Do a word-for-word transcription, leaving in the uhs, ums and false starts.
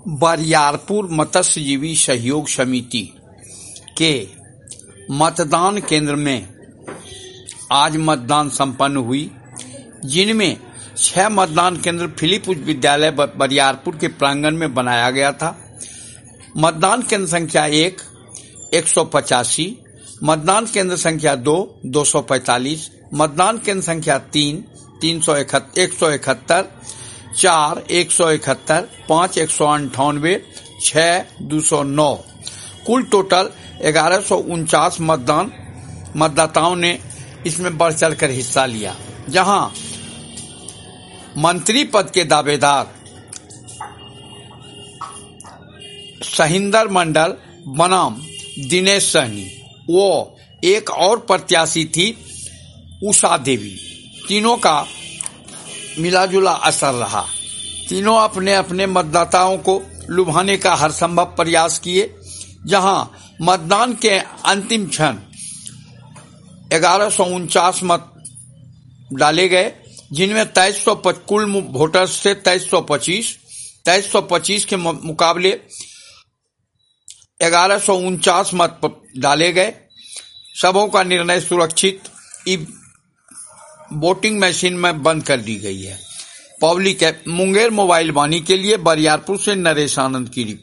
बरियारपुर मत्स्यजीवी सहयोग समिति के मतदान केंद्र में आज मतदान संपन्न हुई, जिनमें छह मतदान केंद्र फिलिप उच्च विद्यालय बरियारपुर के प्रांगण में बनाया गया था। मतदान केंद्र संख्या एक एक सौ पचासी, मतदान केंद्र संख्या दो दो सौ पैंतालीस, मतदान केंद्र संख्या तीन तीन सौ इकहत्तर एक सौ इकहत्तर, चार एक सौ इकहत्तर, पाँच एक सौ अंठानवे, छह दो सौ नौ, कुल टोटल ग्यारह सौ उनचास मतदान मतदाताओं ने इसमें बढ़ चढ़कर हिस्सा लिया। जहां मंत्री पद के दावेदार सहिंदर मंडल बनाम दिनेश सहनी, वो एक और प्रत्याशी थी उषा देवी, तीनों का मिलाजुला असर रहा। तीनों अपने अपने मतदाताओं को लुभाने का हर संभव प्रयास किए। जहां मतदान के अंतिम क्षण ग्यारह सौ उनचास मत डाले गए, जिनमें तेईस सौ कुल वोटर्स से तेईस सौ पच्चीस तेईस सौ पच्चीस के मुकाबले ग्यारह सौ उनचास मत डाले गए। सबों का निर्णय सुरक्षित वोटिंग मशीन में बंद कर दी गई है। पब्लिक मुंगेर मोबाइल वाणी के लिए बरियारपुर से नरेश आनंद की रिपोर्ट।